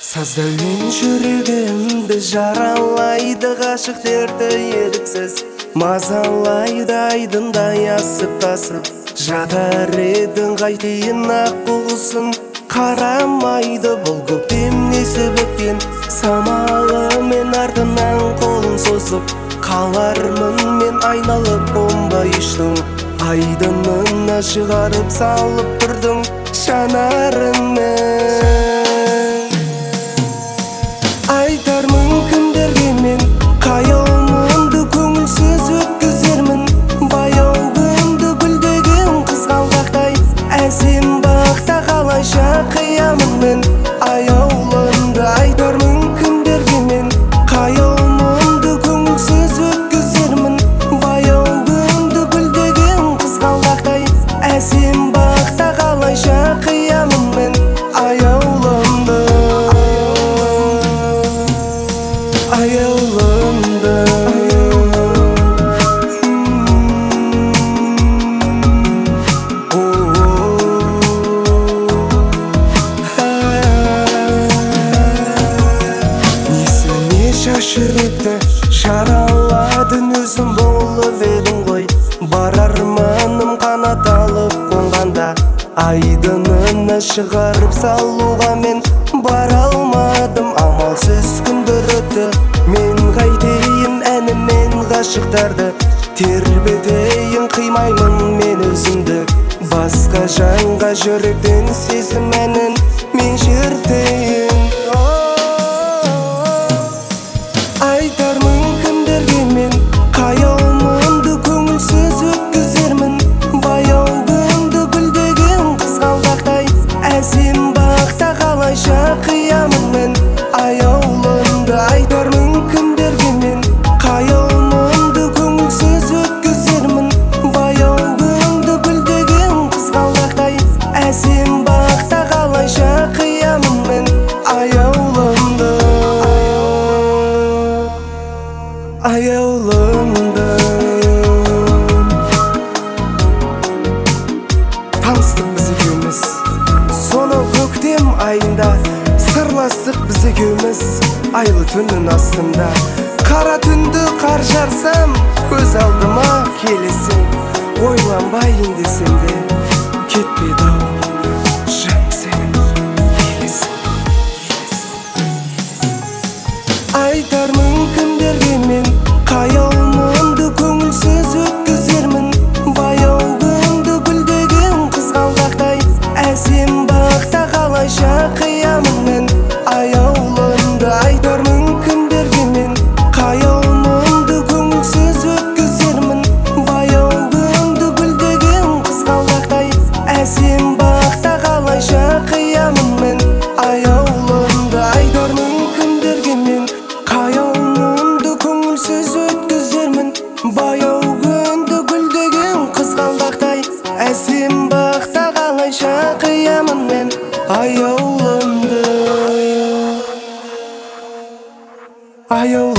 Саздаумен жүрегімді жаралайды ғашық дерті еріксіз, мазалайды айдындай асып тасып. Жатар едің қайтейін ақ құлысын, қарамайды бұл көктем несі біткен. Самалымен артынан қолын созып, қалармын мен айналып бомбай іштің. Айдынына шығарып салып тұрдың жанарыңмен. Айтармын кімдерге мен қаяу мұңды көңілсіз өткізермін. Баяу күнді гүлдеген қызғалдақтай әсем бақта қалайша қиямын мен аяулымды. Айтармын кімдерге мен қаяу мұңды көңілсіз өткізермін. Баяу күнді гүлдеген қызғалдақтай әсем бақта қалайша қиямын мен аяулымды. Аяулымды. Несіне шашыретті жараладың, өзім болып едің ғой. Бар арманым қанат алып қонғанда, айдынына шығарып салуға мен бара алмадым. Амалсыз күндер өтті, мен қайтейін әнімен ғашықтарды тербетейін. Қимаймын мен өзімді басқа жанға, жүректен сезім әнін мен шертейін. Айтармын кімдерге мен қаяу мұңды көңілсіз өткізермін. Баяу күнді гүлдеген қызғалдақтай әсем бақта қалайша қиямын мен аяулымды. Айтармын кімдерге мен қаяу мұңды көңілсіз өткізермін. Баяу күнді гүлдеген қызғалдақтай әсем бақта қалайша қиямын мен аяулымды. Аяулымды. Таныстық біз екеуміз сонау көктем айында, сырластық біз екеуміз айлы түннің астында. Қара түнді қар жарсам, көз алдыма келесің. Ойланбайын десем де кетпеді-ау жан сенің елесің. Айтармын кімдерге мен қаяу мұңды көңілсіз өткізермін. Баяу күнді гүлдеген қызғалдақтай әсем бақта қалайша қиямын мен аяулымды. Айтармын кімдерге мен қаяу мұңды көңілсіз өткізермін. Баяу күнді гүлдеген қызғалдақтай әсем бақта қалайша қиямын мен аяулымды. Айтармын кімдерге мен қаяу мұңды көңілсіз өткізермін. Баяу күнді гүлдеген қызғалдақтай әсем бақта қалайша қиямын мен аяулымды.